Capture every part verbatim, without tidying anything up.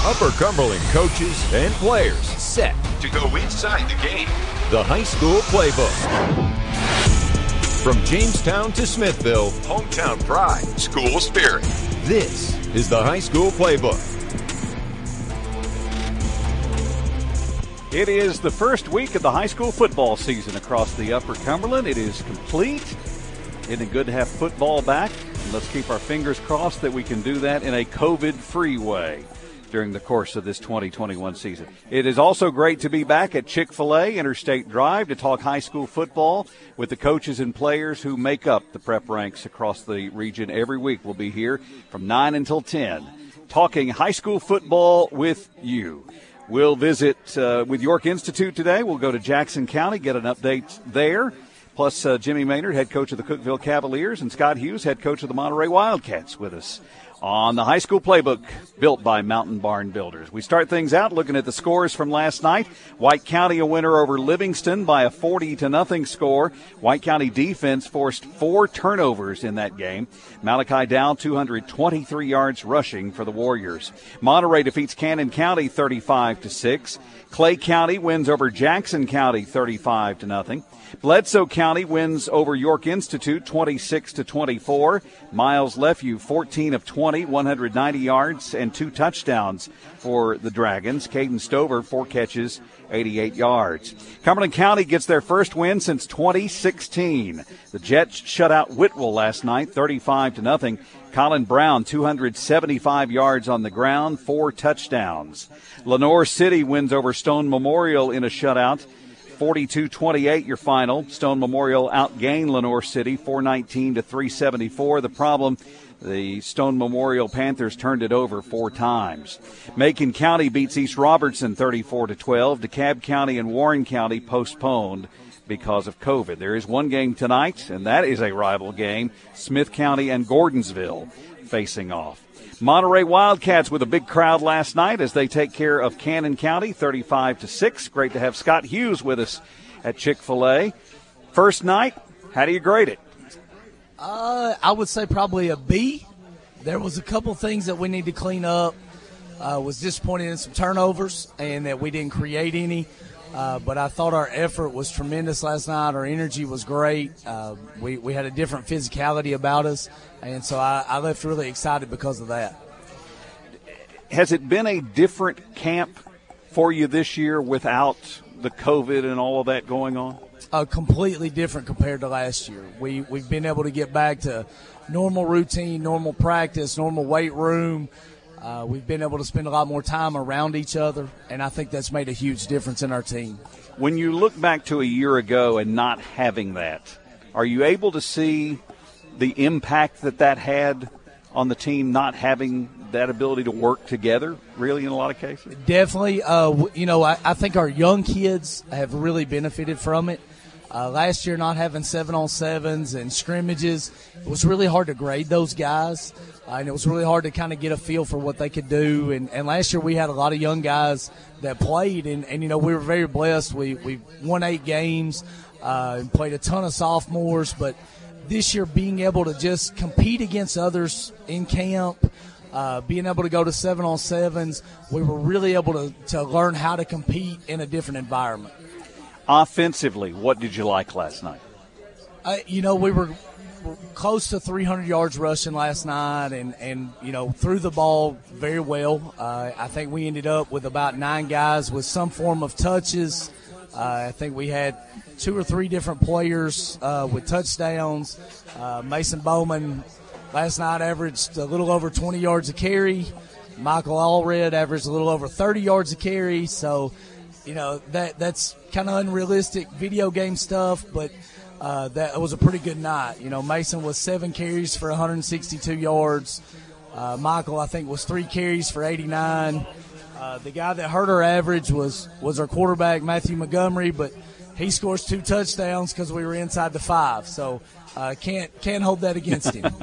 Upper Cumberland coaches and players set to go inside the game. The High School Playbook. From Jamestown to Smithville, hometown pride, school spirit. This is the High School Playbook. It is the first week of the high school football season across the Upper Cumberland. It is complete. Isn't it good to have football back? And let's keep our fingers crossed that we can do that in a COVID-free way during the course of this twenty twenty-one season. It is also great to be back at Chick-fil-A Interstate Drive to talk high school football with the coaches and players who make up the prep ranks across the region. Every week we'll be here from nine until ten talking high school football with you. We'll visit uh, with York Institute today. We'll go to Jackson County, get an update there. Plus, uh, Jimmy Maynard, head coach of the Cookeville Cavaliers, and Scott Hughes, head coach of the Monterey Wildcats, with us on the High School Playbook built by Mountain Barn Builders. We start things out looking at the scores from last night. White County a winner over Livingston by a forty to nothing score. White County defense forced four turnovers in that game. Malachi Dow, two hundred twenty-three yards rushing for the Warriors. Monterey defeats Cannon County thirty-five to six. Clay County wins over Jackson County thirty-five to nothing. Bledsoe County wins over York Institute twenty-six to twenty-four. Miles Lefew fourteen of twenty, one hundred ninety yards and two touchdowns for the Dragons. Caden Stover, four catches, eighty-eight yards. Cumberland County gets their first win since twenty sixteen. The Jets shut out Whitwell last night, thirty-five to nothing. Colin Brown, two hundred seventy-five yards on the ground, four touchdowns. Lenoir City wins over Stone Memorial in a shutout, forty-two twenty-eight your final. Stone Memorial outgained Lenoir City, four nineteen to three seventy-four. The problem, the Stone Memorial Panthers turned it over four times. Macon County beats East Robertson thirty-four to twelve. DeKalb County and Warren County postponed because of COVID. There is one game tonight, and that is a rival game. Smith County and Gordonsville facing off. Monterey Wildcats with a big crowd last night as they take care of Cannon County thirty-five to six. Great to have Scott Hughes with us at Chick-fil-A. First night, how do you grade it? Uh, I would say probably a B. There was a couple things that we need to clean up. I uh, was disappointed in some turnovers and that we didn't create any. Uh, but I thought our effort was tremendous last night. Our energy was great. Uh, we, we had a different physicality about us, and so I, I left really excited because of that. Has it been a different camp for you this year without the COVID and all of that going on? Uh, completely different compared to last year. We, we've been able to get back to normal routine, normal practice, normal weight room. Uh, we've been able to spend a lot more time around each other, and I think that's made a huge difference in our team. When you look back to a year ago and not having that, are you able to see the impact that that had on the team, not having that ability to work together, really, in a lot of cases? Definitely. Uh, you know, I, I think our young kids have really benefited from it. Uh, last year, not having seven-on-sevens and scrimmages, it was really hard to grade those guys. Uh, and it was really hard to kind of get a feel for what they could do. And, and last year we had a lot of young guys that played, and, and you know, we were very blessed. We we won eight games uh, and played a ton of sophomores. But this year, being able to just compete against others in camp, uh, being able to go to seven-on-sevens, we were really able to, to learn how to compete in a different environment. Offensively, what did you like last night? Uh, you know, we were – close to three hundred yards rushing last night, and, and you know, threw the ball very well. Uh, I think we ended up with about nine guys with some form of touches. Uh, I think we had two or three different players uh, with touchdowns. Uh, Mason Bowman last night averaged a little over twenty yards a carry. Michael Allred averaged a little over thirty yards a carry. So, you know, that that's kind of unrealistic video game stuff, but – Uh, that was a pretty good night. You know, Mason was seven carries for one hundred sixty-two yards. Uh, Michael, I think, was three carries for eighty-nine. Uh, the guy that hurt our average was, was our quarterback, Matthew Montgomery, but he scores two touchdowns because we were inside the five. So uh, can't can't hold that against him.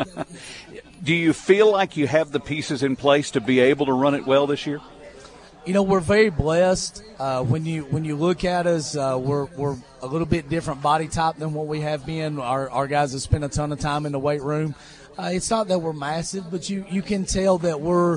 Do you feel like you have the pieces in place to be able to run it well this year? You know, we're very blessed. Uh, when you when you look at us, uh, we're we're a little bit different body type than what we have been. Our our guys have spent a ton of time in the weight room. Uh, it's not that we're massive, but you, you can tell that we're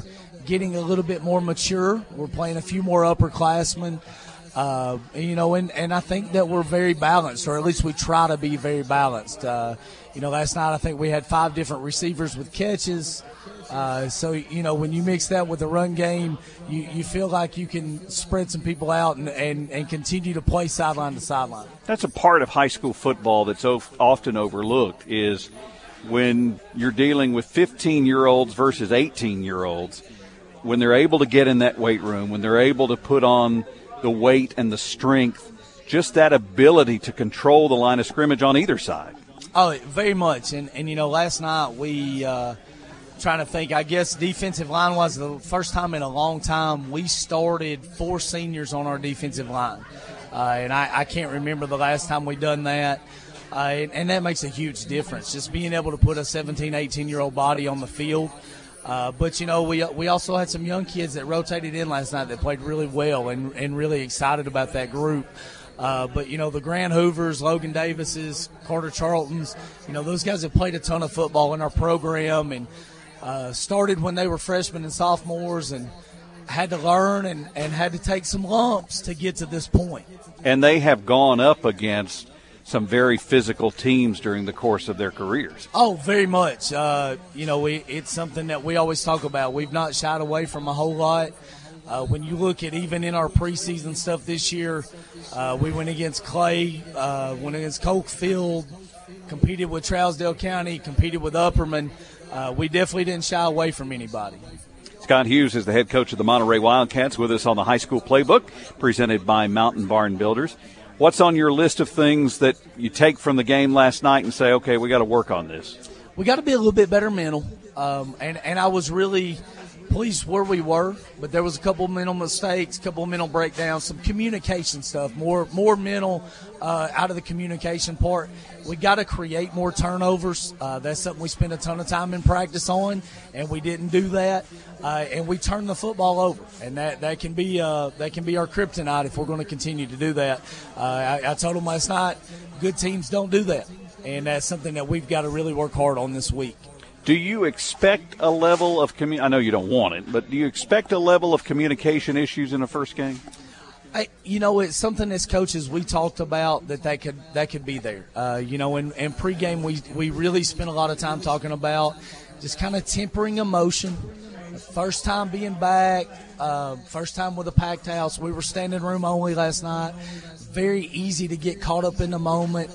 getting a little bit more mature. We're playing a few more upperclassmen. Uh, you know, and, and I think that we're very balanced, or at least we try to be very balanced. Uh, you know, last night I think we had five different receivers with catches. Uh, so, you know, when you mix that with the run game, you, you feel like you can spread some people out and, and, and continue to play sideline to sideline. That's a part of high school football that's often overlooked is when you're dealing with fifteen-year-olds versus eighteen-year-olds, when they're able to get in that weight room, when they're able to put on the weight and the strength, just that ability to control the line of scrimmage on either side. Oh, very much. And, and you know, last night we uh, – trying to think, I guess defensive line was the first time in a long time we started four seniors on our defensive line. Uh, and I, I can't remember the last time we done that. Uh, and, and that makes a huge difference, just being able to put a seventeen, eighteen-year-old body on the field. Uh, but, you know, we we also had some young kids that rotated in last night that played really well and, and really excited about that group. Uh, but, you know, the Grant Hoovers, Logan Davises, Carter Charltons, you know, those guys have played a ton of football in our program and uh, started when they were freshmen and sophomores and had to learn and, and had to take some lumps to get to this point. And they have gone up against some very physical teams during the course of their careers. Oh, very much. Uh, you know, we, it's something that we always talk about. We've not shied away from a whole lot. Uh, when you look at even in our preseason stuff this year, uh, we went against Clay, uh, went against Cokefield, competed with Trousdale County, competed with Upperman. Uh, we definitely didn't shy away from anybody. Scott Hughes is the head coach of the Monterey Wildcats with us on the High School Playbook, presented by Mountain Barn Builders. What's on your list of things that you take from the game last night and say, okay, we got to work on this? We got to be a little bit better mental. Um, and, and I was really pleased where we were, but there was a couple of mental mistakes, a couple of mental breakdowns, some communication stuff, more more mental uh, out of the communication part. We got to create more turnovers. Uh, that's something we spent a ton of time in practice on, and we didn't do that. Uh, and we turned the football over, and that, that can be uh, that can be our kryptonite if we're going to continue to do that. Uh, I, I told them last night, good teams don't do that, and that's something that we've got to really work hard on this week. Do you expect a level of commu- – I know you don't want it, but do you expect a level of communication issues in the first game? I, you know, it's something as coaches we talked about that that could that could be there. Uh, you know, in, in pregame we, we really spent a lot of time talking about just kind of tempering emotion. First time being back, uh, first time with a packed house. We were standing room only last night. Very easy to get caught up in the moment.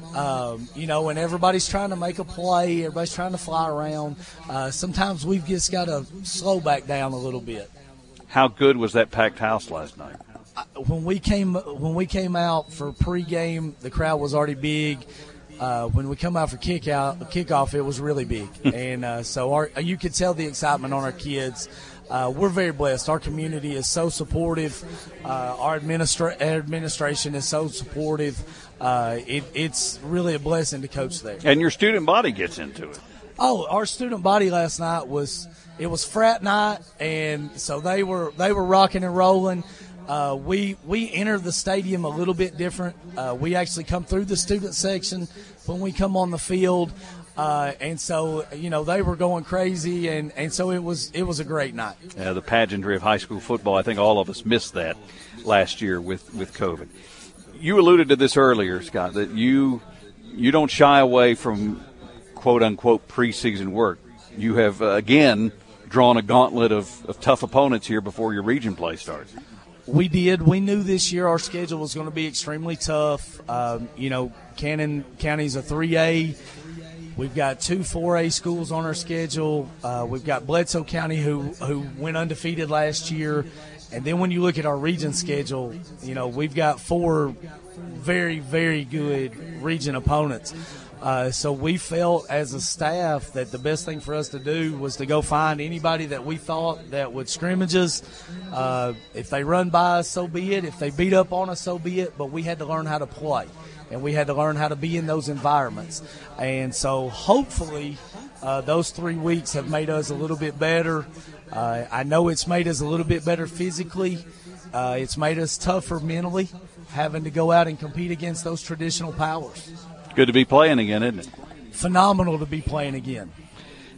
Um, you know, when everybody's trying to make a play, everybody's trying to fly around. Uh, sometimes we've just got to slow back down a little bit. How good was that packed house last night? When we came when we came out for pregame, the crowd was already big. Uh, when we come out for kick out, kickoff, it was really big, and uh, so our, you could tell the excitement on our kids. Uh, we're very blessed. Our community is so supportive. Uh, our, administra- our administration is so supportive. Uh, it, it's really a blessing to coach there. And your student body gets into it. Oh, our student body last night was it was frat night, and so they were they were rocking and rolling. Uh, we we enter the stadium a little bit different. Uh, we actually come through the student section when we come on the field, uh, and so you know they were going crazy, and, and so it was it was a great night. Uh, the pageantry of high school football. I think all of us missed that last year with, with COVID. You alluded to this earlier, Scott, that you you don't shy away from quote unquote preseason work. You have uh, again drawn a gauntlet of, of tough opponents here before your region play starts. We did. We knew this year our schedule was going to be extremely tough. Um, you know, Cannon County's a three A. We've got two four A schools on our schedule. Uh, we've got Bledsoe County, who who went undefeated last year. And then when you look at our region schedule, you know, we've got four very, very good region opponents. Uh, so we felt as a staff that the best thing for us to do was to go find anybody that we thought that would scrimmage us. Uh, if they run by us, so be it. If they beat up on us, so be it. But we had to learn how to play, and we had to learn how to be in those environments. And so hopefully uh, those three weeks have made us a little bit better. Uh, I know it's made us a little bit better physically. Uh, it's made us tougher mentally, having to go out and compete against those traditional powers. Good to be playing again, isn't it? Phenomenal to be playing again.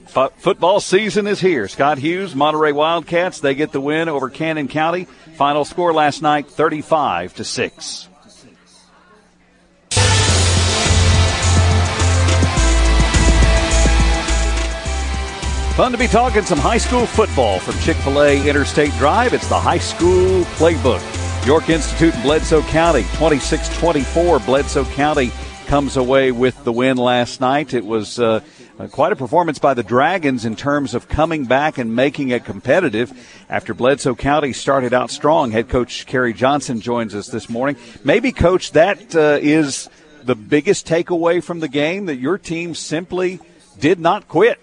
F- football season is here. Scott Hughes, Monterey Wildcats, they get the win over Cannon County. Final score last night, thirty-five to six. Fun to be talking some high school football from Chick-fil-A Interstate Drive. It's the High School Playbook. York Institute and Bledsoe County, twenty-six twenty-four. Bledsoe County comes away with the win last night. It was uh, quite a performance by the Dragons in terms of coming back and making it competitive after Bledsoe County started out strong. Head coach Kerry Johnson joins us this morning. Maybe, Coach, that uh, is the biggest takeaway from the game, that your team simply did not quit.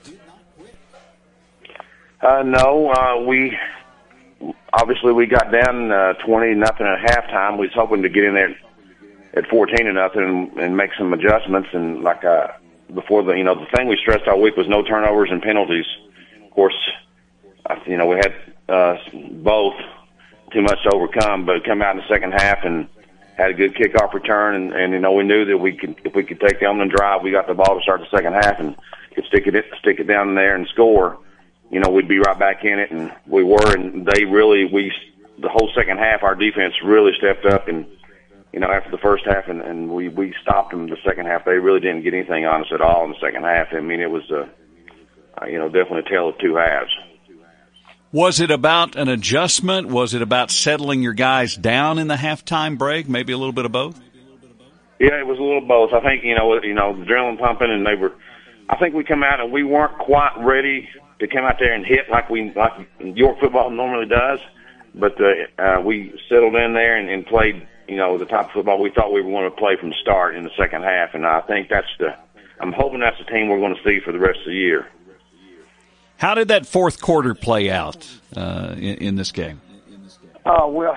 Uh, no, uh, we obviously we got down uh, twenty nothing at halftime. We was hoping to get in there at fourteen to nothing and, and make some adjustments. And like uh, before the, you know, the thing we stressed all week was no turnovers and penalties. Of course, uh, you know, we had uh, both, too much to overcome. But come out in the second half and had a good kickoff return, and, and you know, we knew that we could, if we could take them and drive, we got the ball to start the second half and could stick it stick it down there and score. You know, we'd be right back in it, and we were, and they really, we, the whole second half, our defense really stepped up, and, you know, after the first half, and, and we, we stopped them the second half. They really didn't get anything on us at all in the second half. I mean, it was, a, uh, you know, definitely a tale of two halves. Was it about an adjustment? Was it about settling your guys down in the halftime break? Maybe a little bit of both? Yeah, it was a little of both. I think, you know, you know, the adrenaline pumping, and they were, I think we come out and we weren't quite ready to come out there and hit like we like York football normally does, but uh, uh, we settled in there and, and played, you know, the type of football we thought we were going to play from the start in the second half, and I think that's the, I'm hoping that's the team we're going to see for the rest of the year. How did that fourth quarter play out uh, in, in this game? Uh, well,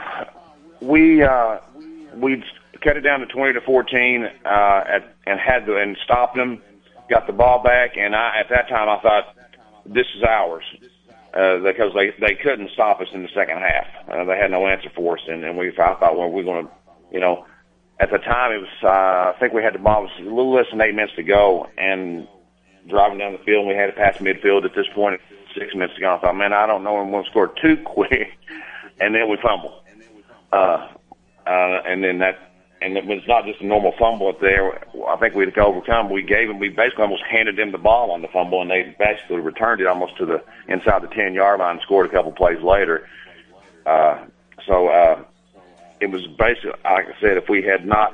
we uh, we cut it down to twenty to fourteen uh, at, and had the, and stopped them, got the ball back, and I at that time I thought, this is ours, uh, because they, they couldn't stop us in the second half. Uh, they had no answer for us, and, and we I thought, well, we're going to, you know, at the time it was, uh, I think we had the ball, it was a little less than eight minutes to go, and driving down the field, and we had it past midfield at this point, six minutes to go. I thought, man, I don't know, I'm going to score too quick, and then we fumble. Uh, uh, and then that, and it was not just a normal fumble up there. I think we had to overcome. We gave them, we basically almost handed them the ball on the fumble, and they basically returned it almost to the inside the ten-yard line and scored a couple plays later. Uh, so uh, it was basically, like I said, if we had not,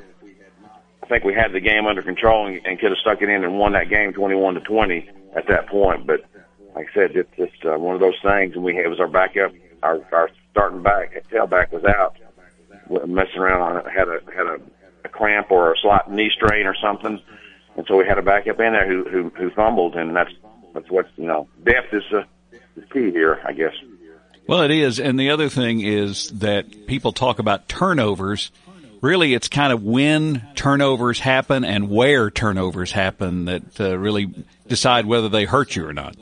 I think we had the game under control and, and could have stuck it in and won that game twenty-one to twenty at that point. But like I said, it's just uh, one of those things, and we it was our backup, our, our starting back, tailback was out, messing around, had a had a, a cramp or a slight knee strain or something, and so we had a backup in there who who, who fumbled, and that's that's what, you know, depth is, uh, is key here, I guess. Well, it is, and the other thing is that people talk about turnovers. Really, it's kind of when turnovers happen and where turnovers happen that uh, really decide whether they hurt you or not.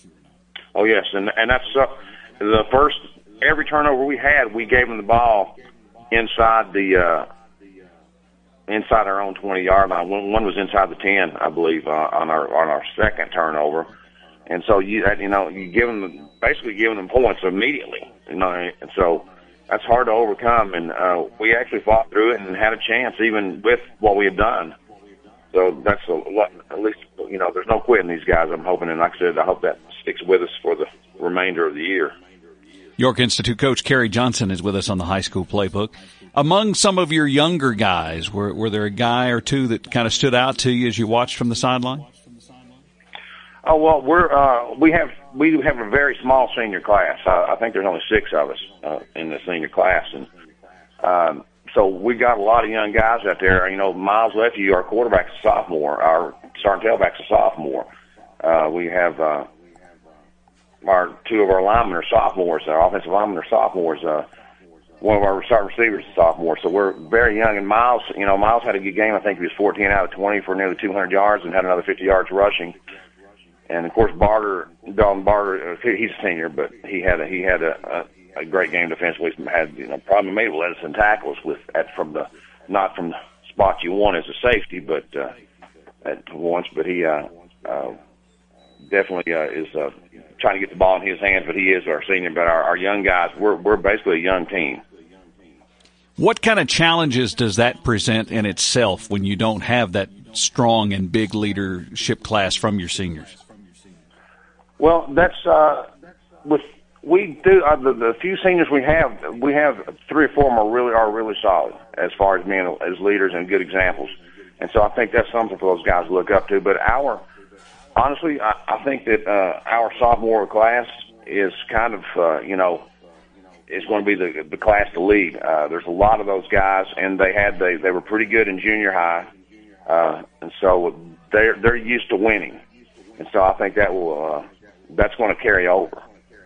Oh yes, and and that's uh, the first every turnover we had, we gave them the ball inside the uh, inside our own twenty-yard line. One, one was inside the ten, I believe, uh, on our on our second turnover. And so you you know you give them basically giving them points immediately, you know, and so that's hard to overcome. And uh, we actually fought through it and had a chance even with what we had done. So that's a lot, at least, you know, there's no quitting these guys, I'm hoping, and like I said, I hope that sticks with us for the remainder of the year. York Institute coach Kerry Johnson is with us on the High School Playbook. Among some of your younger guys, were, were there a guy or two that kind of stood out to you as you watched from the sideline? Oh well, we're uh, we have we have a very small senior class. Uh, I think there's only six of us uh, in the senior class, and um, so we got a lot of young guys out there. You know, Miles Leffey, our quarterback's a sophomore. Our starting tailback's a sophomore. Uh, we have uh, our two of our linemen are sophomores. Our offensive linemen are sophomores. Uh, one of our starting receivers is a sophomore. So we're very young. And Miles, you know, Miles had a good game. I think he was fourteen out of twenty for nearly two hundred yards and had another fifty yards rushing. And of course, Barter, Dalton Barter, he's a senior, but he had a, he had a, a, a great game defensively. Had, you know, probably made led us in tackles with at from the not from the spot you want as a safety, but uh, at once. But he uh, uh, definitely uh, is uh, trying to get the ball in his hands, but he is our senior. But our, our young guys, we're we're basically a young team. What kind of challenges does that present in itself when you don't have that strong and big leadership class from your seniors? Well, that's uh, with we do uh, the, the few seniors we have. We have three or four of them are really are really solid as far as being as leaders and good examples, and so I think that's something for those guys to look up to. But our honestly, I, I think that uh, our sophomore class is kind of uh, you know is going to be the the class to lead. Uh, there's a lot of those guys, and they had they they were pretty good in junior high, uh, and so they're they're used to winning, and so I think that will. Uh, That's going to carry over.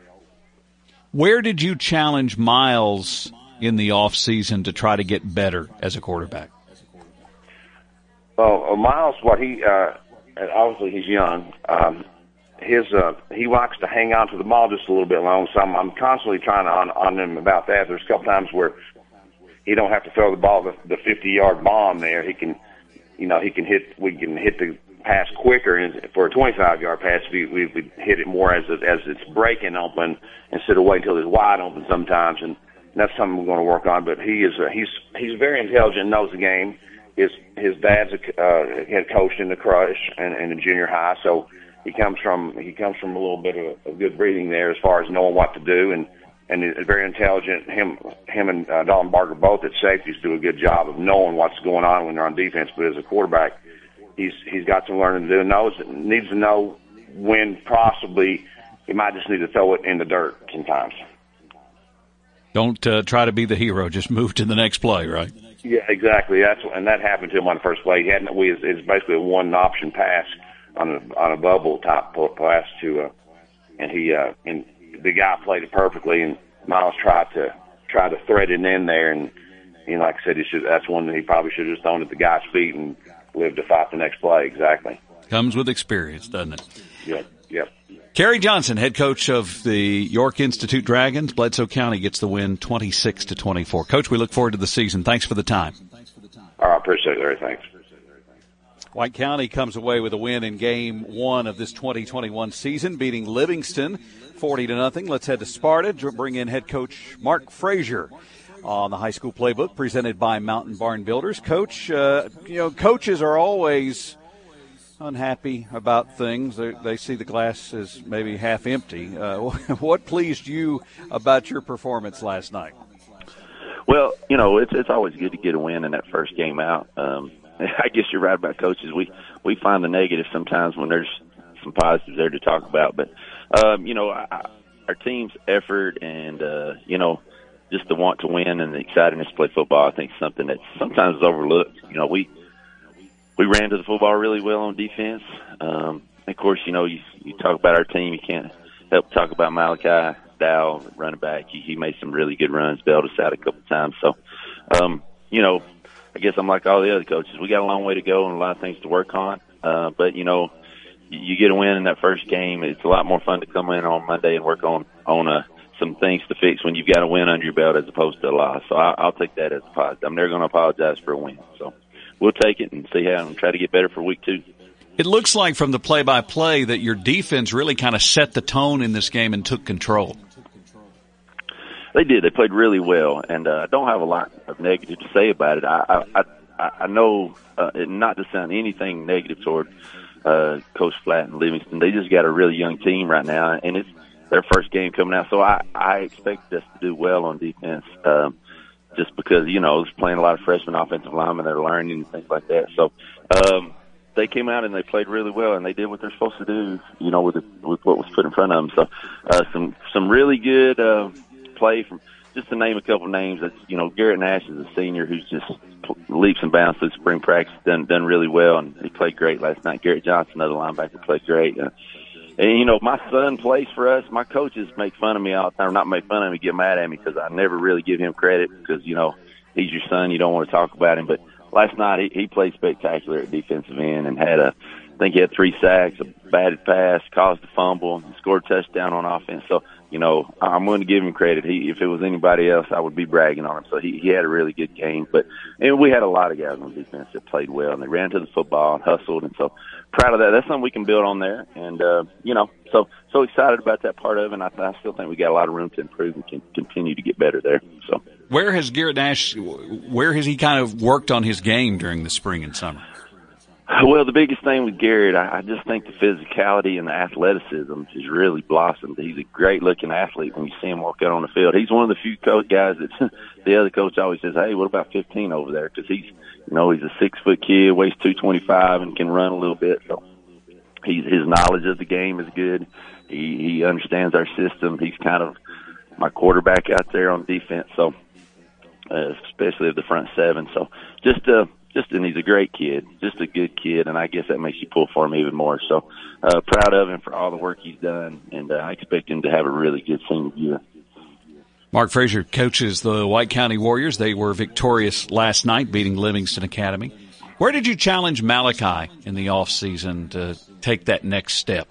Where did you challenge Miles in the off season to try to get better as a quarterback? Well, uh, Miles, what he uh, obviously he's young. Um, his uh, he likes to hang on to the ball just a little bit long, so I'm, I'm constantly trying to on, on him about that. There's a couple times where he don't have to throw the ball the, the fifty-yard bomb there. He can, you know, he can hit. We can hit the pass quicker, and for a twenty-five-yard pass, we we would hit it more as it, as it's breaking open instead of waiting until it's wide open sometimes, and that's something we're going to work on. But he is uh, he's he's very intelligent, knows the game. His his dad's a uh, head coach in the Crush and, and in junior high, so he comes from he comes from a little bit of, of good breeding there as far as knowing what to do, and and is very intelligent. Him him and uh, Dalton Barker both at safeties do a good job of knowing what's going on when they're on defense. But as a quarterback, He's he's got some learning to do. Knows needs to know when possibly he might just need to throw it in the dirt sometimes. Don't uh, try to be the hero. Just move to the next play, right? Yeah, exactly. That's and that happened to him on the first play. He hadn't. We it's basically a one option pass on a on a bubble top pass to, uh, and he uh, and the guy played it perfectly, and Miles tried to try to thread it in there, and you know, like I said, he should. That's one that he probably should have just thrown at the guy's feet and live to fight the next play. Exactly. Comes with experience, doesn't it? Yep, yep. Kerry Johnson, head coach of the York Institute Dragons. Bledsoe County gets the win twenty-six to twenty-four. Coach, we look forward to the season. Thanks for the time. All right, appreciate it, Larry. Thanks. White County comes away with a win in game one of this twenty twenty-one season, beating Livingston forty to nothing. Let's head to Sparta to bring in head coach Mark Frazier on the high school playbook presented by Mountain Barn Builders. Coach, uh, you know, coaches are always unhappy about things. They, they see the glass as maybe half empty. Uh, what pleased you about your performance last night? Well, you know, it's it's always good to get a win in that first game out. Um, I guess you're right about coaches. We we find the negative sometimes when there's some positives there to talk about. But, um, you know, I, our team's effort and, uh, you know, just the want to win and the excitement to play football, I think, is something that sometimes is overlooked. You know, we we ran to the football really well on defense. Um, of course, you know, you, you talk about our team, you can't help talk about Malachi Dow, running back. He, he made some really good runs, bailed us out a couple times. So, um, you know, I guess I'm like all the other coaches. We got a long way to go and a lot of things to work on. Uh, but, you know, you, you get a win in that first game. It's a lot more fun to come in on Monday and work on, on a some things to fix when you've got a win under your belt as opposed to a loss. So I, I'll take that as a positive. I'm never going to apologize for a win. So we'll take it and see how and try to get better for week two. It looks like from the play-by-play that your defense really kind of set the tone in this game and took control. They did. They played really well, and uh, I don't have a lot of negative to say about it. I I, I, I know uh, not to sound anything negative toward uh, Coach Flatt and Livingston. They just got a really young team right now, and it's their first game coming out. So I, I expect us to do well on defense um, just because, you know, there's playing a lot of freshman offensive linemen that are learning and things like that. So um, they came out and they played really well, and they did what they're supposed to do, you know, with, the, with what was put in front of them. So uh, some, some really good uh, play from just to name a couple names. That's, you know, Garrett Nash is a senior who's just leaps and bounds through spring practice, done, done really well, and he played great last night. Garrett Johnson, another linebacker, played great. Uh, And, you know, my son plays for us. My coaches make fun of me all the time. Not make fun of me, get mad at me because I never really give him credit because, you know, he's your son. You don't want to talk about him. But last night he, he played spectacular at defensive end and had a, I think he had three sacks, a batted pass, caused a fumble, and scored a touchdown on offense. So you know, I'm going to give him credit. He, if it was anybody else, I would be bragging on him. So he, he had a really good game. But and we had a lot of guys on defense that played well, and they ran to the football and hustled. And so proud of that. That's something we can build on there. And, uh, you know, so so excited about that part of it. And I, I still think we got a lot of room to improve and can continue to get better there. So where has Garrett Nash, where has he kind of worked on his game during the spring and summer? Well, the biggest thing with Garrett, I, I just think the physicality and the athleticism has really blossomed. He's a great-looking athlete when you see him walk out on the field. He's one of the few coach guys that the other coach always says, hey, what about fifteen over there? Because he's, you know, he's a six-foot kid, weighs two twenty-five, and can run a little bit. So he's, his knowledge of the game is good. He, he understands our system. He's kind of my quarterback out there on defense, so uh, especially of the front seven. So just uh, – Just and he's a great kid, just a good kid, and I guess that makes you pull for him even more. So uh, proud of him for all the work he's done, and uh, I expect him to have a really good senior year. Mark Frazier coaches the White County Warriors. They were victorious last night, beating Livingston Academy. Where did you challenge Malachi in the off season to take that next step?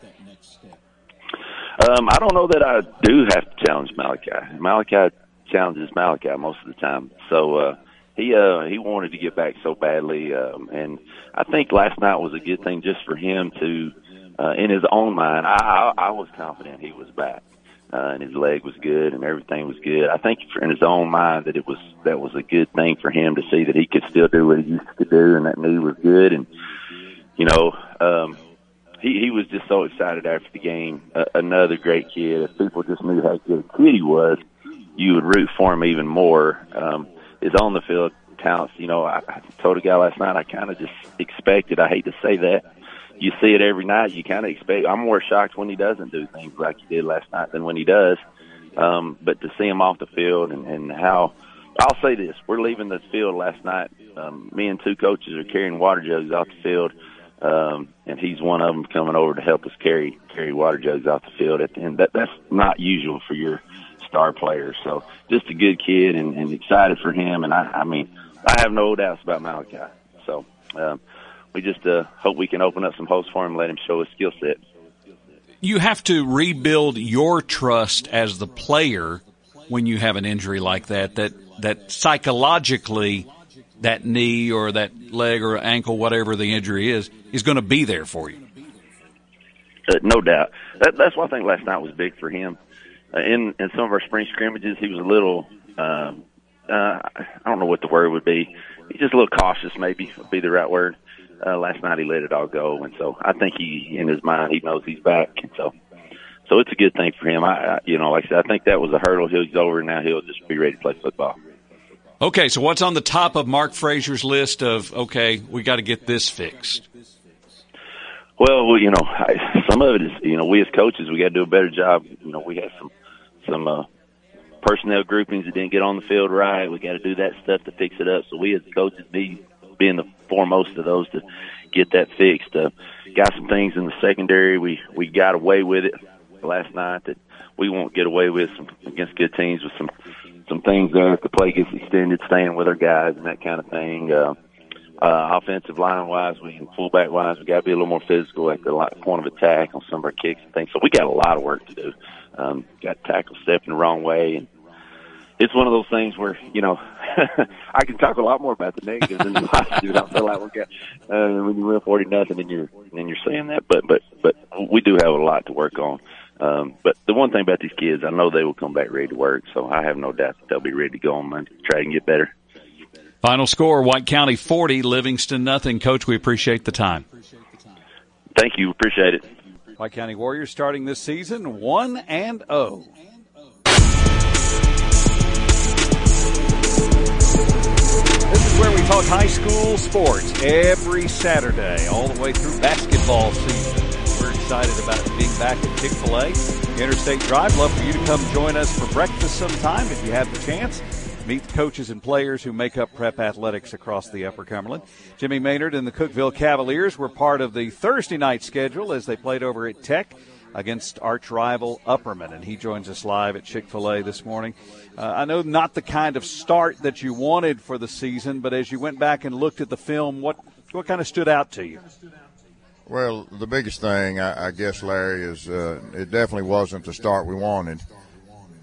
Um, I don't know that I do have to challenge Malachi. Malachi challenges Malachi most of the time. So. Uh, He uh he wanted to get back so badly, um, and I think last night was a good thing just for him to, uh, in his own mind. I I, I was confident he was back, uh, and his leg was good and everything was good. I think for in his own mind that it was that was a good thing for him to see that he could still do what he used to do, and that knee was good. And you know, um, he he was just so excited after the game. Uh, another great kid. If people just knew how good a kid he was, you would root for him even more. Um, His on the field talents, you know, I, I told a guy last night, I kind of just expected, I hate to say that. You see it every night, you kind of expect, I'm more shocked when he doesn't do things like he did last night than when he does. Um, but to see him off the field and, and how, I'll say this, we're leaving the field last night. Um, me and two coaches are carrying water jugs off the field, um, and he's one of them coming over to help us carry carry water jugs off the field at the end. That, that's not usual for your star players. So just a good kid and, and excited for him. And I, I mean, I have no doubts about Malachi. So um, we just uh, hope we can open up some hosts for him and let him show his skill set. You have to rebuild your trust as the player when you have an injury like that, that, that psychologically that knee or that leg or ankle, whatever the injury is, is going to be there for you. Uh, no doubt. That, that's why I think last night was big for him. Uh, in, in some of our spring scrimmages, he was a little, um, uh, I don't know what the word would be. He's just a little cautious, maybe would be the right word. Uh, last night he let it all go, and so I think he, in his mind, he knows he's back, and so, so it's a good thing for him. I, I you know, like I said, I think that was a hurdle he's over, and now he'll just be ready to play football. Okay, so what's on the top of Mark Frazier's list of, okay, we got to get this fixed? Well, you know, I, some of it is, you know, we as coaches, we got to do a better job. You know, we had some, some, uh, personnel groupings that didn't get on the field right. We got to do that stuff to fix it up. So we as coaches need being the foremost of those to get that fixed. Uh, got some things in the secondary. We, we got away with it last night that we won't get away with some against good teams with some, some things there. If the play gets extended, staying with our guys and that kind of thing. Uh, Uh, offensive line-wise, we and fullback-wise, we got to be a little more physical at the point of attack on some of our kicks and things. So we got a lot of work to do. Um, got tackles stepping the wrong way, and it's one of those things where you know I can talk a lot more about the negatives than the positives. I feel like we got uh, when you win forty nothing, and you're and you're saying that, but but but we do have a lot to work on. Um, but the one thing about these kids, I know they will come back ready to work. So I have no doubt that they'll be ready to go on Monday to try and get better. Final score, White County forty, Livingston nothing. Coach, we appreciate the time. Thank you. Appreciate it. White County Warriors starting this season one and oh. This is where we talk high school sports every Saturday, all the way through basketball season. We're excited about being back at Chick-fil-A, Interstate Drive. Love for you to come join us for breakfast sometime if you have the chance. Meet the coaches and players who make up prep athletics across the Upper Cumberland. Jimmy Maynard and the Cookeville Cavaliers were part of the Thursday night schedule as they played over at Tech against arch rival Upperman, and he joins us live at Chick-fil-A this morning. Uh, I know not the kind of start that you wanted for the season, but as you went back and looked at the film, what, what kind of stood out to you? Well, the biggest thing, I, I guess, Larry, is uh, it definitely wasn't the start we wanted.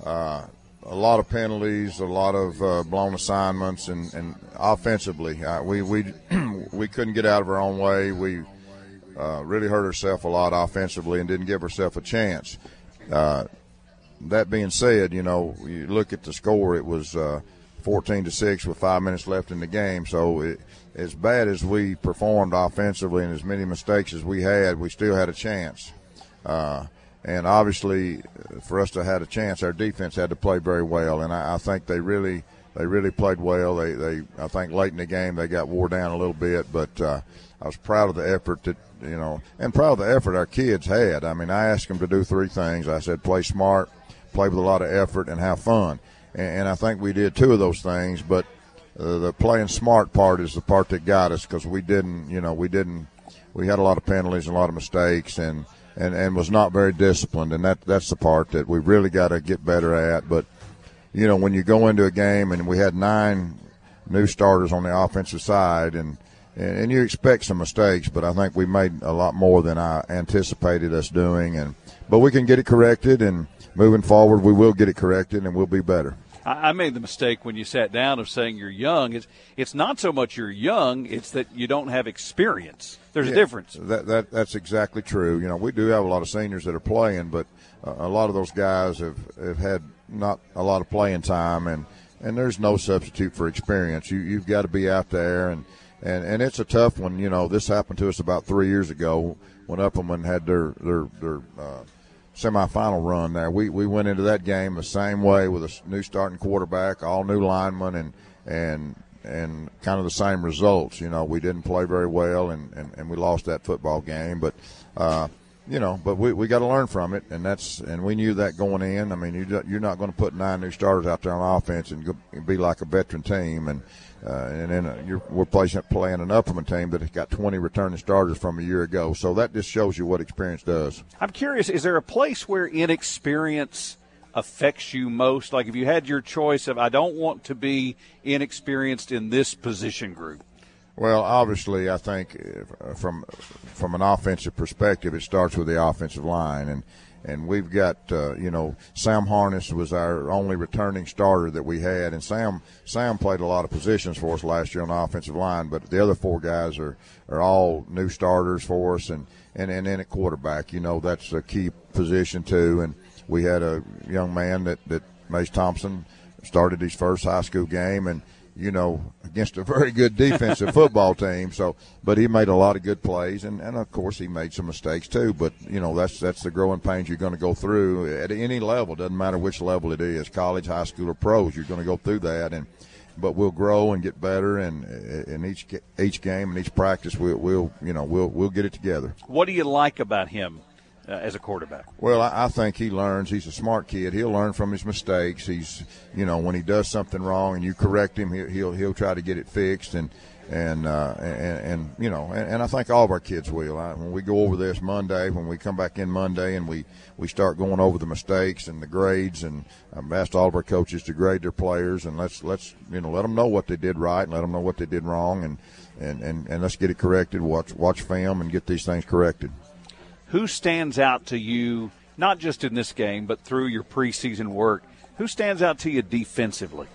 uh, a lot of penalties, a lot of uh, blown assignments, and, and offensively, uh, we we we couldn't get out of our own way. We uh, really hurt ourselves a lot offensively and didn't give ourselves a chance. Uh, that being said, you know, you look at the score; it was uh, fourteen to six with five minutes left in the game. So, it, as bad as we performed offensively and as many mistakes as we had, we still had a chance. Uh, And obviously, for us to have a chance, our defense had to play very well, and I, I think they really, they really played well. They, they, I think late in the game they got wore down a little bit, but uh, I was proud of the effort that, you know, and proud of the effort our kids had. I mean, I asked them to do three things. I said, play smart, play with a lot of effort, and have fun. And, and I think we did two of those things, but uh, the playing smart part is the part that got us, because we didn't, you know, we didn't, we had a lot of penalties and a lot of mistakes, and. And, and was not very disciplined, and that that's the part that we really got to get better at. But, you know, when you go into a game, and we had nine new starters on the offensive side, and, and, and you expect some mistakes, but I think we made a lot more than I anticipated us doing. And but we can get it corrected, and moving forward we will get it corrected, and we'll be better. I made the mistake when you sat down of saying you're young. It's it's not so much you're young, it's that you don't have experience. There's yeah, a difference. That, that That's exactly true. You know, we do have a lot of seniors that are playing, but uh, a lot of those guys have, have had not a lot of playing time, and, and there's no substitute for experience. You, you've got to be out there, and, and, and it's a tough one. You know, this happened to us about three years ago when Upperman had their, their, their uh, semifinal run there. We we went into that game the same way with a new starting quarterback, all new linemen, and and and kind of the same results. You know, we didn't play very well, and, and, and we lost that football game. But uh, you know, but we we got to learn from it, and that's and we knew that going in. I mean, you you're not going to put nine new starters out there on offense and, go, and be like a veteran team, and uh, and then uh, you're, we're playing playing an Upperman team that has got twenty returning starters from a year ago. So that just shows you what experience does. I'm curious, is there a place where inexperience affects you most? Like if you had your choice of, I don't want to be inexperienced in this position group. Well, obviously, I think from from an offensive perspective, it starts with the offensive line, and and we've got uh, you know, Sam Harness was our only returning starter that we had, and Sam Sam played a lot of positions for us last year on the offensive line, but the other four guys are are all new starters for us, and and and then at quarterback, you know, that's a key position too, and we had a young man that that Mace Thompson started his first high school game, and you know, against a very good defensive football team. So, but he made a lot of good plays, and, and of course he made some mistakes too. But you know, that's that's the growing pains you're going to go through at any level. Doesn't matter which level it is, college, high school, or pros. You're going to go through that, and but we'll grow and get better. And in each each game and each practice, we'll, we'll you know we'll we'll get it together. What do you like about him uh, as a quarterback? Well, I, I think he learns. He's a smart kid. He'll learn from his mistakes. He's, you know, when he does something wrong and you correct him, he'll he'll, he'll try to get it fixed. And and uh, and, and you know, and, and I think all of our kids will. I, when we go over this Monday, when we come back in Monday, and we, we start going over the mistakes and the grades, and I've asked all of our coaches to grade their players, and let's let's you know let them know what they did right and let them know what they did wrong, and and, and, and let's get it corrected. Watch watch film and get these things corrected. Who stands out to you, not just in this game, but through your preseason work? Who stands out to you defensively?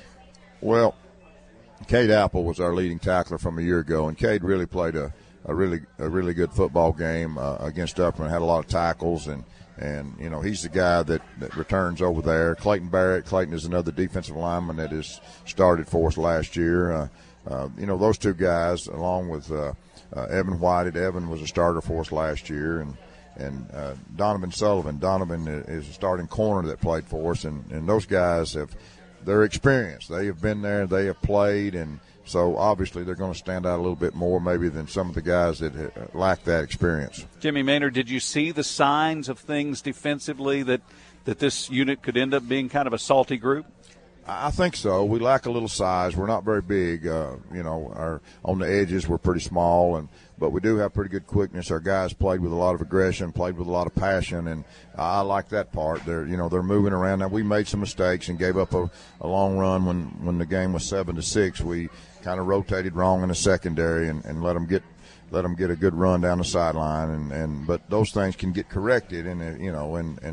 Well, Cade Apple was our leading tackler from a year ago, and Cade really played a, a really a really good football game uh, against Upperman. Had a lot of tackles, and and you know he's the guy that, that returns over there. Clayton Barrett, Clayton is another defensive lineman that has started for us last year. Uh, uh, you know those two guys, along with uh, uh, Evan White. Evan was a starter for us last year, and and uh, Donovan Sullivan. Donovan is a starting corner that played for us, and, and those guys have. They're experienced. They have been there. They have played, and so obviously they're going to stand out a little bit more maybe than some of the guys that lack that experience. Jimmy Maynard, did you see the signs of things defensively that, that this unit could end up being kind of a salty group? I think so. We lack a little size. We're not very big. Uh, you know, our on the edges we're pretty small, and but we do have pretty good quickness. Our guys played with a lot of aggression, played with a lot of passion, and I like that part. They're you know they're moving around. Now we made some mistakes and gave up a, a long run when when the game was seven to six. We kind of rotated wrong in the secondary and, and let them get let them get a good run down the sideline, and, and but those things can get corrected, and you know and and.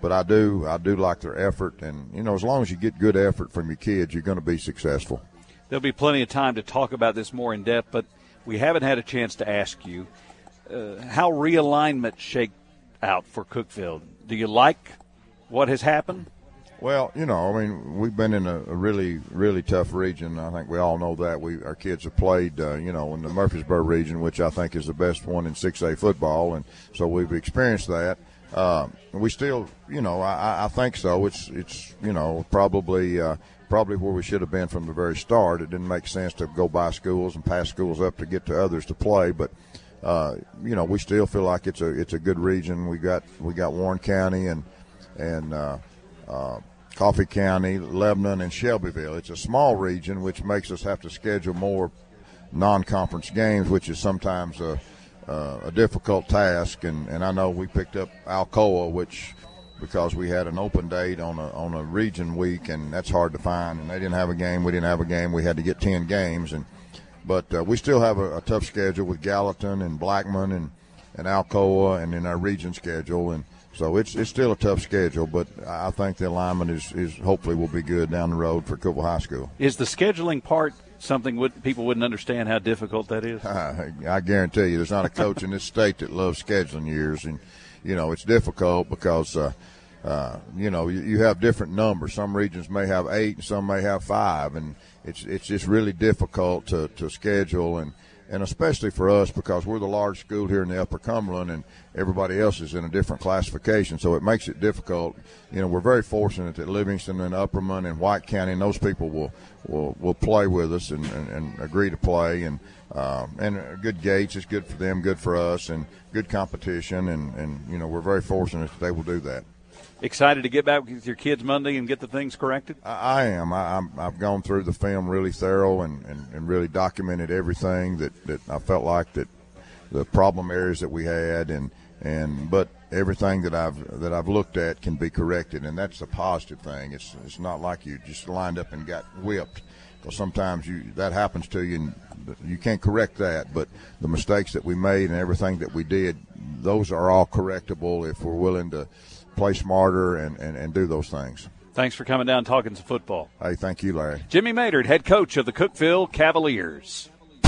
but I do I do like their effort, and you know, as long as you get good effort from your kids, you're going to be successful. There'll be plenty of time to talk about this more in depth, but we haven't had a chance to ask you uh, how realignment shaked out for Cookeville. Do you like what has happened? Well, you know, I mean, we've been in a, a really, really tough region. I think we all know that. We our kids have played, uh, you know, in the Murfreesboro region, which I think is the best one in six A football, and so we've experienced that. Uh, we still, you know, I, I think so. It's, it's, you know, probably, uh, probably where we should have been from the very start. It didn't make sense to go by schools and pass schools up to get to others to play, but. Uh, you know, we still feel like it's a it's a good region. We got we got Warren County and and uh, uh, Coffee County, Lebanon, and Shelbyville. It's a small region, which makes us have to schedule more non-conference games, which is sometimes a uh, a difficult task. And, and I know we picked up Alcoa, which because we had an open date on a on a region week, and that's hard to find. And they didn't have a game, we didn't have a game. We had to get ten games and. But uh, we still have a, a tough schedule with Gallatin and Blackman and, and Alcoa and in our region schedule. And so it's it's still a tough schedule, but I think the alignment is, is hopefully will be good down the road for Cookeville High School. Is the scheduling part something would, people wouldn't understand how difficult that is? I, I guarantee you there's not a coach in this state that loves scheduling years. And, you know, it's difficult because, uh, uh, you know, you, you have different numbers. Some regions may have eight and some may have five. And It's it's just really difficult to, to schedule, and, and especially for us because we're the large school here in the Upper Cumberland and everybody else is in a different classification, so it makes it difficult. You know, we're very fortunate that Livingston and Upperman and White County and those people will will, will play with us and, and, and agree to play, and uh, and good gates is good for them, good for us, and good competition, and, and you know, we're very fortunate that they will do that. Excited to get back with your kids Monday and get the things corrected? I, I am. I, I'm, I've gone through the film really thorough and, and, and really documented everything that, that I felt like that the problem areas that we had, and and but everything that I've that I've looked at can be corrected, and that's a positive thing. It's it's not like you just lined up and got whipped, because sometimes you that happens to you and you can't correct that. But the mistakes that we made and everything that we did, those are all correctable if we're willing to play smarter and, and, and do those things. Thanks for coming down and talking some football. Hey, thank you, Larry. Jimmy Maynard, head coach of the Cookeville Cavaliers.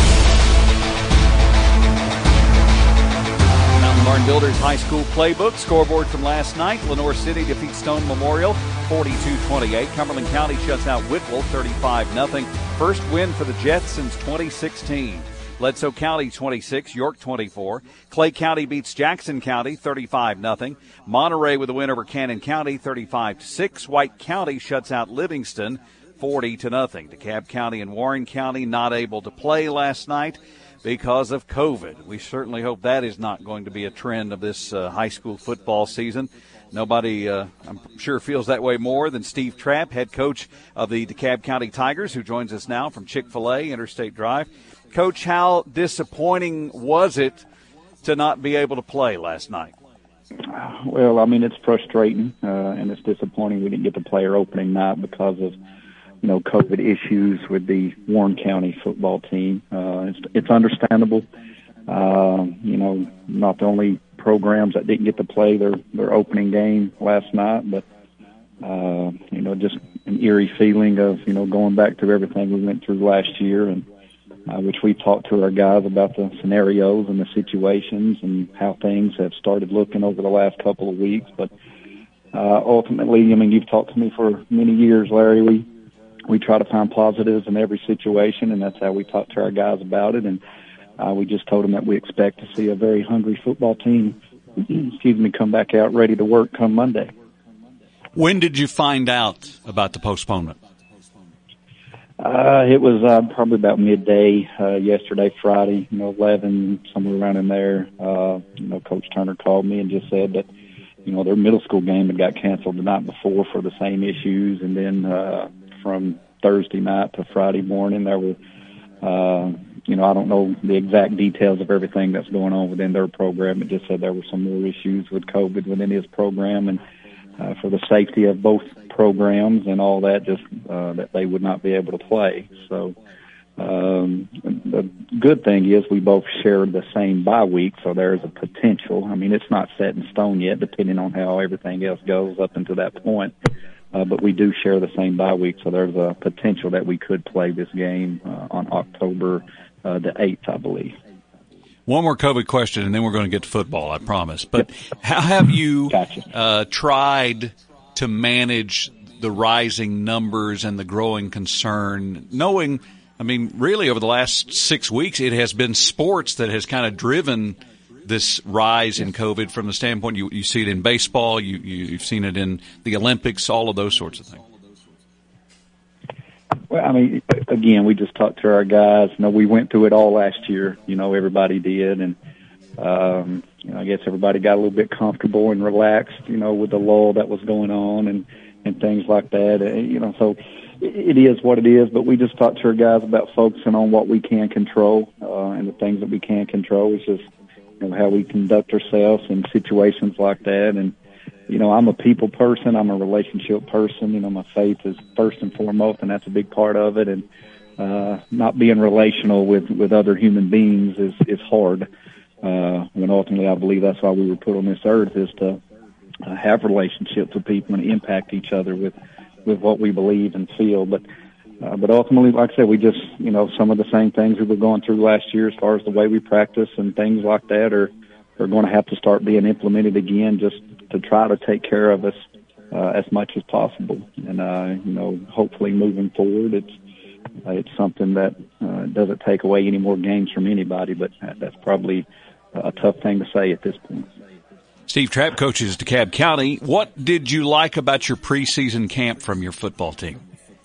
Mountain Barn Builders High School Playbook. Scoreboard from last night. Lenore City defeats Stone Memorial forty-two twenty-eight. Cumberland County shuts out Whitwell thirty-five nothing. First win for the Jets since twenty sixteen. Bledsoe County twenty-six, York twenty-four. Clay County beats Jackson County thirty-five nothing. Monterey with a win over Cannon County thirty-five to six. White County shuts out Livingston forty to nothing. DeKalb County and Warren County not able to play last night because of COVID. We certainly hope that is not going to be a trend of this uh, high school football season. Nobody, uh, I'm sure, feels that way more than Steve Trapp, head coach of the DeKalb County Tigers, who joins us now from Chick-fil-A Interstate Drive. Coach, how disappointing was it to not be able to play last night? Well, I mean, it's frustrating, uh, and it's disappointing we didn't get to play our opening night because of, you know, COVID issues with the Warren County football team. Uh, it's, it's understandable. Uh, you know, not the only programs that didn't get to play their, their opening game last night, but, uh, you know, just an eerie feeling of, you know, going back through everything we went through last year, and Uh, which we talked to our guys about the scenarios and the situations and how things have started looking over the last couple of weeks. But uh, ultimately, I mean, you've talked to me for many years, Larry. We we try to find positives in every situation, and that's how we talk to our guys about it. And uh, we just told them that we expect to see a very hungry football team, excuse me, come back out ready to work come Monday. When did you find out about the postponement? Uh, it was uh, probably about midday uh, yesterday, Friday, you know, eleven, somewhere around in there. Uh, you know, Coach Turner called me and just said that, you know, their middle school game had got canceled the night before for the same issues. And then uh, from Thursday night to Friday morning, there were, uh, you know, I don't know the exact details of everything that's going on within their program. It just said there were some more issues with COVID within his program, and uh, for the safety of both programs and all that, just uh, that they would not be able to play. So Um, the good thing is we both share the same bye week, so there's a potential. I mean, it's not set in stone yet, depending on how everything else goes up until that point. Uh, but we do share the same bye week, so there's a potential that we could play this game uh, on October uh, the eighth, I believe. One more COVID question, and then we're going to get to football, I promise. But how have you Gotcha. uh, tried to manage the rising numbers and the growing concern, knowing, I mean, really over the last six weeks, it has been sports that has kind of driven this rise in COVID from the standpoint you, you see it in baseball, you, you, you've seen it in the Olympics, all of those sorts of things. Well, I mean, again, we just talked to our guys. You know, we went through it all last year. You know, everybody did, and um, you know, I guess everybody got a little bit comfortable and relaxed. You know, with the lull that was going on and and things like that. And, you know, so it is what it is. But we just talked to our guys about focusing on what we can control uh, and the things that we can't control. It's just you know, how we conduct ourselves in situations like that. And you know, I'm a people person. I'm a relationship person. You know, my faith is first and foremost, and that's a big part of it. And uh, not being relational with, with other human beings is, is hard. Uh, and ultimately, I believe that's why we were put on this earth, is to uh, have relationships with people and impact each other with, with what we believe and feel. But uh, but ultimately, like I said, we just, you know, some of the same things we were going through last year as far as the way we practice and things like that are, are going to have to start being implemented again, just to try to take care of us uh, as much as possible. And, uh, you know, hopefully moving forward, it's uh, it's something that uh, doesn't take away any more games from anybody, but that's probably a tough thing to say at this point. Steve Trapp coaches DeKalb County. What did you like about your preseason camp from your football team?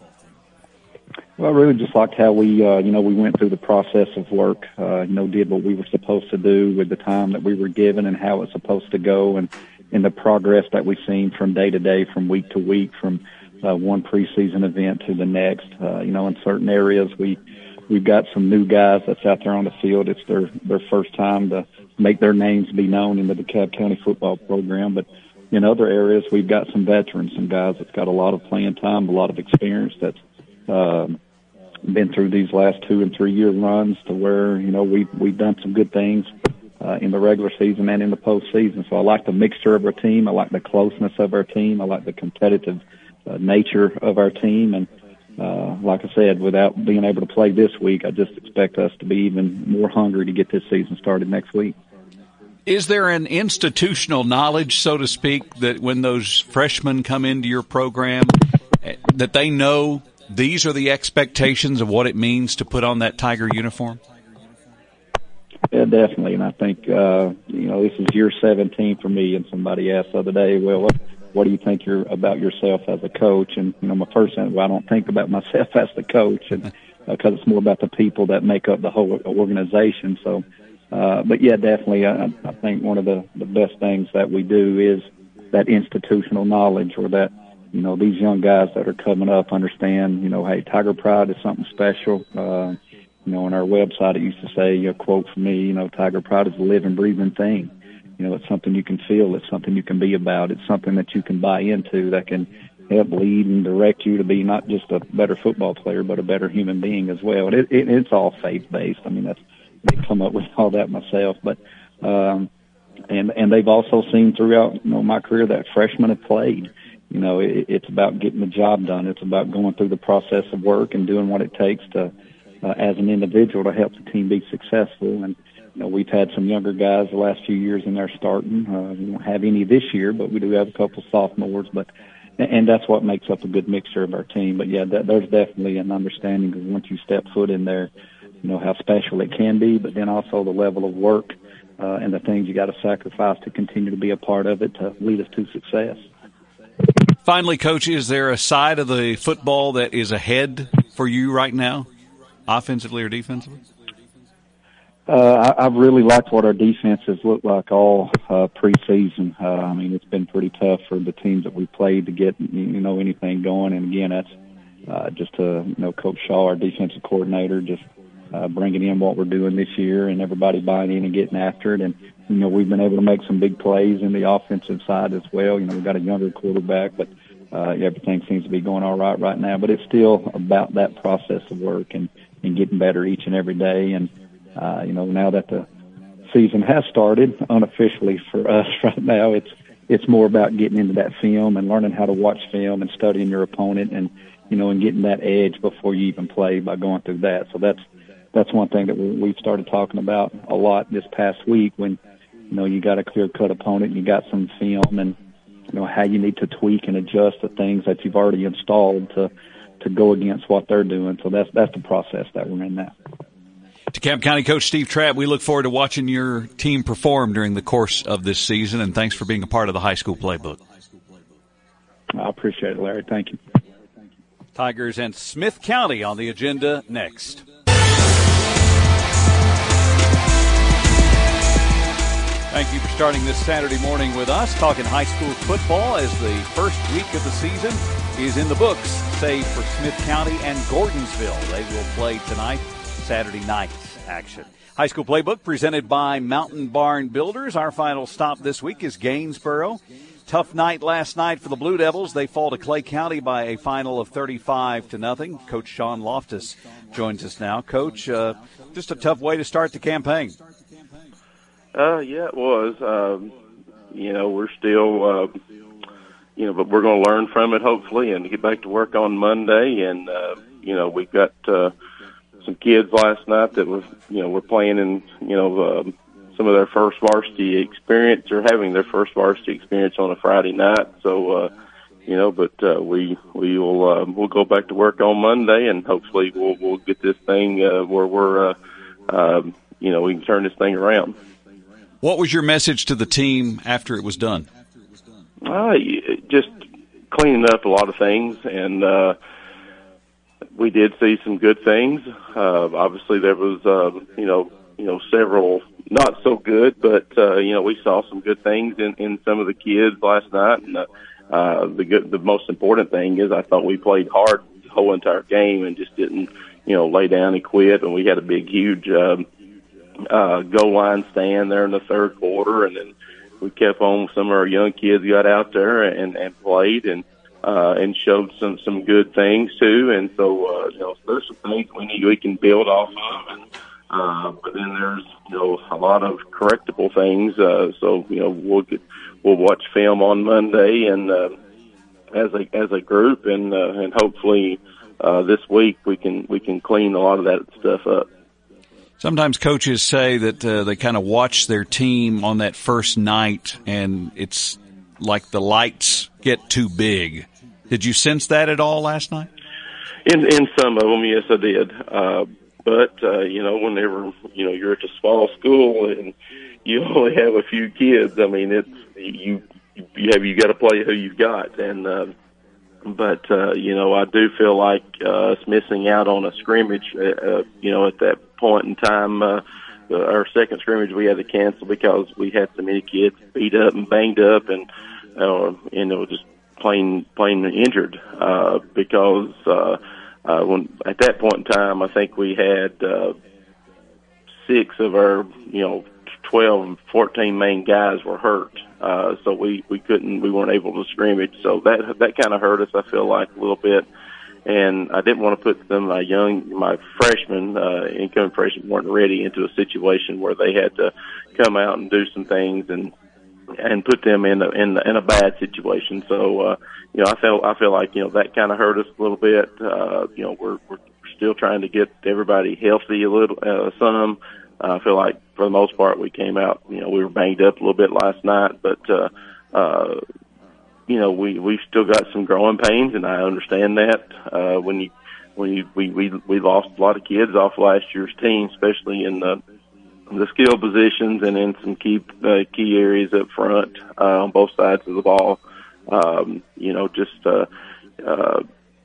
Well, I really just liked how we, uh, you know, we went through the process of work, uh, you know, did what we were supposed to do with the time that we were given and how it's supposed to go, and, and the progress that we've seen from day to day, from week to week, from uh, one preseason event to the next. Uh, you know, in certain areas, we, we've got some new guys that's out there on the field. It's their, their first time to make their names be known in the DeKalb County football program. But in other areas, we've got some veterans, some guys that's got a lot of playing time, a lot of experience that's, um, been through these last two and three year runs to where, you know, we've, we've done some good things, uh, in the regular season and in the postseason. So I like the mixture of our team. I like the closeness of our team. I like the competitive uh, nature of our team. And, uh, like I said, without being able to play this week, I just expect us to be even more hungry to get this season started next week. Is there an institutional knowledge, so to speak, that when those freshmen come into your program, that they know these are the expectations of what it means to put on that Tiger uniform? Yeah, definitely. And I think, uh, you know, this is year seventeen for me. And somebody asked the other day, well, what, what do you think you're about yourself as a coach? And, you know, my first answer, well, I don't think about myself as the coach, and because uh, it's more about the people that make up the whole organization. So, uh, but yeah, definitely. I, I think one of the, the best things that we do is that institutional knowledge, or that, you know, these young guys that are coming up understand, you know, hey, Tiger Pride is something special. Uh, you know, on our website, it used to say, a quote from me, you know, Tiger Pride is a living, breathing thing. You know, it's something you can feel. It's something you can be about. It's something that you can buy into that can help lead and direct you to be not just a better football player, but a better human being as well. And it, it, it's all faith-based. I mean, that's, I didn't come up with all that myself. But, um, and, and they've also seen throughout, you know, my career that freshmen have played. You know, it, it's about getting the job done. It's about going through the process of work and doing what it takes to, uh, as an individual, to help the team be successful. And, you know, we've had some younger guys the last few years in there starting. Uh, we don't have any this year, but we do have a couple sophomores. But, and that's what makes up a good mixture of our team. But yeah, that, there's definitely an understanding of once you step foot in there, you know, how special it can be, but then also the level of work, uh, and the things you got to sacrifice to continue to be a part of it to lead us to success. Finally, Coach, is there a side of the football that is ahead for you right now, offensively or defensively? Uh, I, I've really liked what our defenses look like all uh, preseason. Uh, I mean, it's been pretty tough for the teams that we played to get, you know, anything going. And again, that's uh, just to, you know, Coach Shaw, our defensive coordinator, just uh, bringing in what we're doing this year and everybody buying in and getting after it. And, you know, we've been able to make some big plays in the offensive side as well. You know, we've got a younger quarterback, but uh, everything seems to be going all right right now. But it's still about that process of work and, and getting better each and every day. And, uh, you know, now that the season has started unofficially for us right now, it's, it's more about getting into that film and learning how to watch film and studying your opponent and, you know, and getting that edge before you even play by going through that. So that's, that's one thing that we, we've started talking about a lot this past week when, you know, you got a clear-cut opponent, you got some film, and, you know, how you need to tweak and adjust the things that you've already installed to, to go against what they're doing. So that's, that's the process that we're in now. DeKalb County coach Steve Trapp, we look forward to watching your team perform during the course of this season, and thanks for being a part of the high school playbook. I appreciate it, Larry. Thank you. Tigers and Smith County on the agenda next. Thank you for starting this Saturday morning with us, talking high school football as the first week of the season is in the books, save for Smith County and Gordonsville. They will play tonight, Saturday night action. High school playbook presented by Mountain Barn Builders. Our final stop this week is Gainsboro. Tough night last night for the Blue Devils. They fall to Clay County by a final of thirty-five to nothing. Coach Sean Loftus joins us now. Coach, uh, just a tough way to start the campaign. Uh, yeah, it was. Um, you know, we're still, uh, you know, but we're going to learn from it hopefully and get back to work on Monday. And, uh, you know, we've got uh, some kids last night that was, you know, were playing in, you know, uh, some of their first varsity experience or having their first varsity experience on a Friday night. So, uh, you know, but uh, we we will uh, we'll go back to work on Monday and hopefully we'll we'll get this thing uh, where we're, uh, uh, you know, we can turn this thing around. What was your message to the team after it was done? Uh, just cleaning up a lot of things, and uh, we did see some good things. Uh, obviously, there was, uh, you know, you know, several not so good, but uh, you know, we saw some good things in, in some of the kids last night. And uh, uh, the good, the most important thing is I thought we played hard the whole entire game and just didn't, you know, lay down and quit. And we had a big, huge. Um, Uh, goal line stand there in the third quarter, and then we kept on. Some of our young kids got out there and, and played and uh, and showed some some good things too. And so, uh, you know, there's some things we need we can build off of. And, uh, but then there's you know a lot of correctable things. Uh, so you know we'll get we'll watch film on Monday and uh, as a as a group, and uh, and hopefully uh, this week we can we can clean a lot of that stuff up. Sometimes coaches say that uh, they kind of watch their team on that first night, and it's like the lights get too big. Did you sense that at all last night? In in some of them, yes, I did. Uh, but uh, you know, whenever you know you're at a small school and you only have a few kids, I mean, it's you you have you got to play who you've got, and uh, but uh, you know, I do feel like uh, us missing out on a scrimmage, uh, you know, at that point in time, uh, our second scrimmage we had to cancel because we had so many kids beat up and banged up and, uh, you know, just plain, plain injured, uh, because, uh, uh, when, at that point in time, I think we had, uh, six of our, you know, twelve and fourteen main guys were hurt. Uh, so we, we couldn't, we weren't able to scrimmage. So that, that kind of hurt us, I feel like, a little bit. And I didn't want to put them, my young, my freshmen, uh, incoming freshmen weren't ready into a situation where they had to come out and do some things and, and put them in a, in, in a bad situation. So, uh, you know, I feel, I feel like, you know, that kind of hurt us a little bit. Uh, you know, we're, we're still trying to get everybody healthy a little, uh, some. Uh, I feel like for the most part we came out, you know, we were banged up a little bit last night, but, uh, uh, you know, we, we've still got some growing pains, and I understand that. Uh, when you, when you, we, we, we lost a lot of kids off last year's team, especially in the, the skill positions and in some key, uh, key areas up front, uh, on both sides of the ball. Um, you know, just, uh, uh,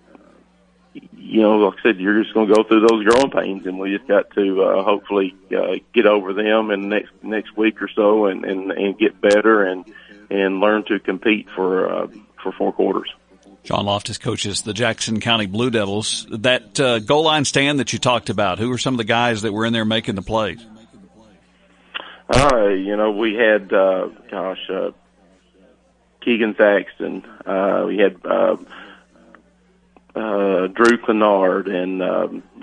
you know, like I said, you're just going to go through those growing pains, and we just got to, uh, hopefully, uh, get over them in the next, next week or so and, and, and get better and, and learn to compete for uh, for four quarters. John Loftus coaches the Jackson County Blue Devils. That uh, goal line stand that you talked about, who were some of the guys that were in there making the plays? Uh, you know, we had, uh, gosh, uh, Keegan Thaxton. Uh, we had uh, uh, Drew Clenard and um,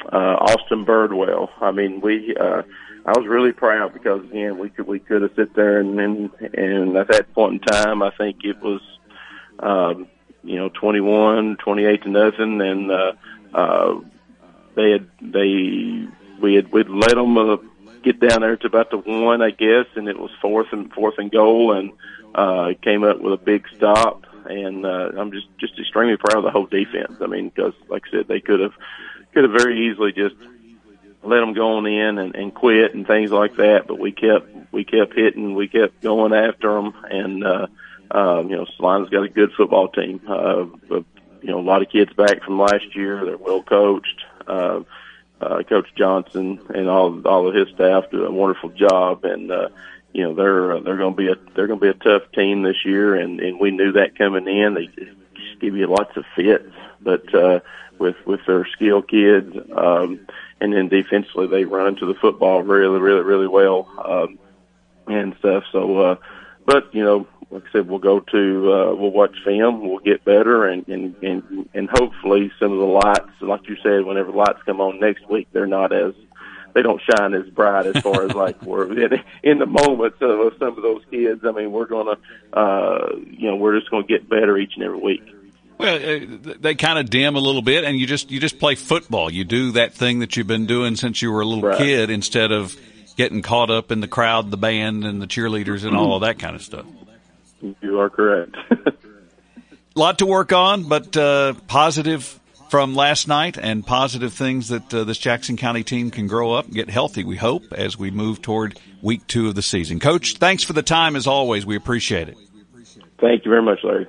uh, Austin Birdwell. I mean, we uh, I was really proud because again we could we could have sit there and and, and at that point in time I think it was um, you know twenty-one, twenty-eight to nothing, and uh, uh, they had they we had we'd let them uh, get down there to about the one, I guess, and it was fourth and fourth and goal, and uh, came up with a big stop. And uh, I'm just just extremely proud of the whole defense. I mean, because like I said, they could have could have very easily just let them go on in and, and quit and things like that. But we kept we kept hitting, we kept going after them, and uh, um, you know, Salina's got a good football team. Uh, but, you know, a lot of kids back from last year. They're well coached. Uh, uh, Coach Johnson and all all of his staff do a wonderful job, and uh, you know they're they're going to be a they're going to be a tough team this year, and, and we knew that coming in. They just give you lots of fits, but uh, with with their skilled kids, um, and then defensively they run into the football really really really well um, and stuff. So, uh, but you know, like I said, we'll go to uh, we'll watch film, we'll get better, and and and and hopefully some of the lights, like you said, whenever lights come on next week, they're not as they don't shine as bright as far as like we're in, in the moments of some of those kids. I mean, we're going to, uh, you know, we're just going to get better each and every week. Well, uh, they kind of dim a little bit, and you just you just play football. You do that thing that you've been doing since you were a little right. kid, instead of getting caught up in the crowd, the band, and the cheerleaders, and all of that kind of stuff. You are correct. A lot to work on, but uh, positive from last night, and positive things that uh, this Jackson County team can grow up and get healthy, we hope, as we move toward week two of the season. Coach, thanks for the time as always. We appreciate it. Thank you very much, Larry.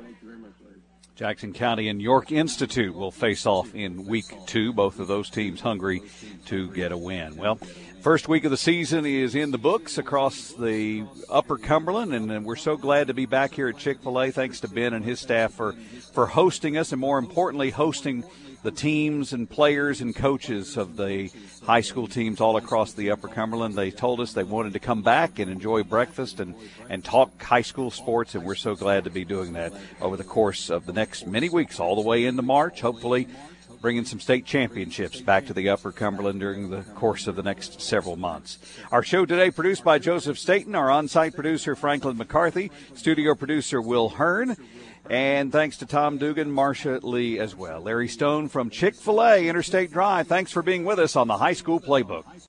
Jackson County and York Institute will face off in week two. Both of those teams hungry to get a win. Well, first week of the season is in the books across the Upper Cumberland, and we're so glad to be back here at Chick-fil-A. Thanks to Ben and his staff for, for hosting us, and more importantly, hosting the teams and players and coaches of the high school teams all across the Upper Cumberland. They told us they wanted to come back and enjoy breakfast and, and talk high school sports, and we're so glad to be doing that over the course of the next many weeks, all the way into March, hopefully bringing some state championships back to the Upper Cumberland during the course of the next several months. Our show today produced by Joseph Staten, our on-site producer Franklin McCarthy, studio producer Will Hearn, and thanks to Tom Dugan, Marcia Lee as well. Larry Stone from Chick-fil-A Interstate Drive, thanks for being with us on the High School Playbook.